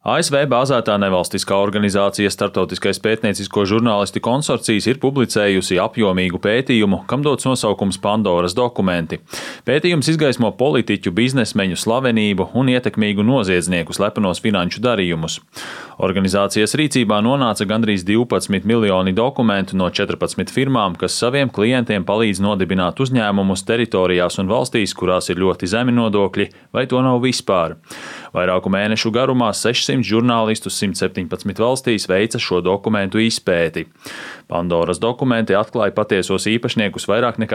ASV bāzētā nevalstiskā organizācija Startautiskais pētniecisko žurnālistu konsorcijs ir publicējusi apjomīgu pētījumu, kam dots nosaukums Pandoras dokumenti. Pētījums izgaismo politiķu, biznesmeņu, slavenību un ietekmīgu noziedznieku slepenos finanšu darījumus. Organizācijas rīcībā nonāca gandrīz 12 miljoni dokumentu no 14 firmām, kas saviem klientiem palīdz nodibināt uzņēmumus teritorijās un valstīs, kurās ir ļoti zemi nodokļi, vai to nav vispār. Vairāku mēnešu garumā 600 žurnālistus 117 valstīs veica šo dokumentu izpēti. Pandoras dokumenti atklāja patiesos īpašniekus vairāk nekā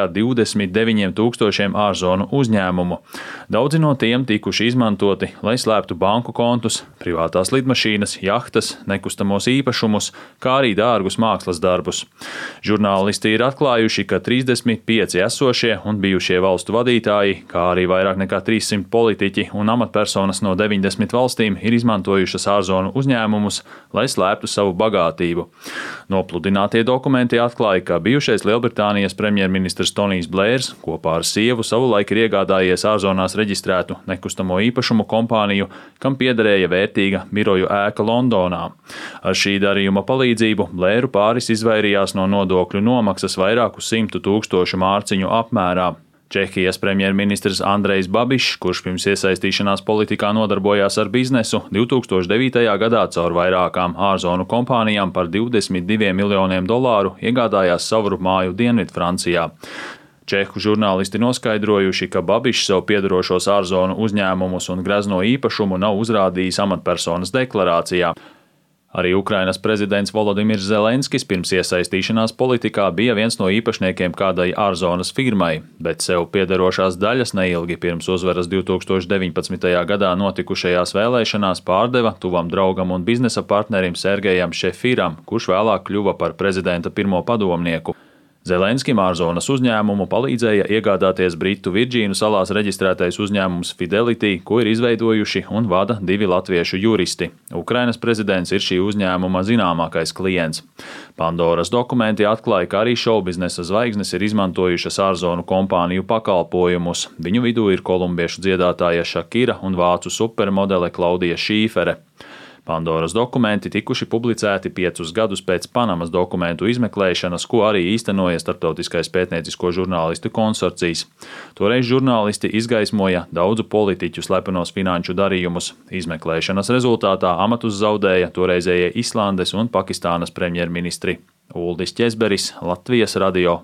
29 000 ārzonu uzņēmumu. Daudzi no tiem tikuši izmantoti, lai slēptu banku kontus, privātās lidmašīnas, jahtas, nekustamos īpašumus, kā arī dārgus mākslas darbus. Žurnālisti ir atklājuši, ka 35 esošie un bijušie valstu vadītāji, kā arī vairāk nekā 300 politiķi un amatpersonas no 90 valstīm ir izmantojušas ārzonu uzņēmumus, lai slēptu savu bagātību. Nopludinātie dokumenti atklāja, ka bijušais Lielbritānijas premjerministrs Tonijs Blērs kopā ar sievu savulaik ir iegādājies ārzonās reģistrētu nekustamo īpašumu kompāniju, kam piederēja vērtīga biroju ēka Londonā. Ar šī darījuma palīdzību Blēru pāris izvairījās no nodokļu nomaksas vairāku 100 000 mārciņu apmērā. Čehijas premjerministrs Andrejs Babišs, kurš pirms iesaistīšanās politikā nodarbojās ar biznesu, 2009. gadā caur vairākām ārzonu kompānijām par $22 miljoniem iegādājās savu māju Dienvidfrancijā. Čehu žurnālisti noskaidrojuši, ka Babišs sev piederošos ārzonu uzņēmumus un grezno īpašumu nav uzrādījis amatpersonas deklarācijā. Arī Ukrainas prezidents Volodimirs Zelenskis pirms iesaistīšanās politikā bija viens no īpašniekiem kādai ārzonas firmai, bet sev piederošās daļas neilgi pirms uzvaras 2019. gadā notikušajās vēlēšanās pārdeva tuvam draugam un biznesa partnerim Sergejam Šefiram, kurš vēlāk kļuva par prezidenta pirmo padomnieku. Zelenskim ārzonas uzņēmumu palīdzēja iegādāties Britu Virģīnu salās reģistrētais uzņēmums Fidelity, ko ir izveidojuši un vada 2 latviešu juristi. Ukrainas prezidents ir šī uzņēmuma zināmākais klients. Pandoras dokumenti atklāja, ka arī šovbiznesa zvaigznes ir izmantojušas ārzonu kompāniju pakalpojumus. Viņu vidū ir kolumbiešu dziedātāja Shakira un vācu supermodele Klaudija Šīfere. Pandoras dokumenti tikuši publicēti 5 gadus pēc Panamas dokumentu izmeklēšanas, ko arī īstenoja Startautiskais pētniecisko žurnālistu konsorcijs. Toreiz žurnālisti izgaismoja daudzu politiķu slepenos finanšu darījumus. Izmeklēšanas rezultātā amatus zaudēja toreizējie Islandes un Pakistānas premjerministri. Uldis Ķezberis, Latvijas radio.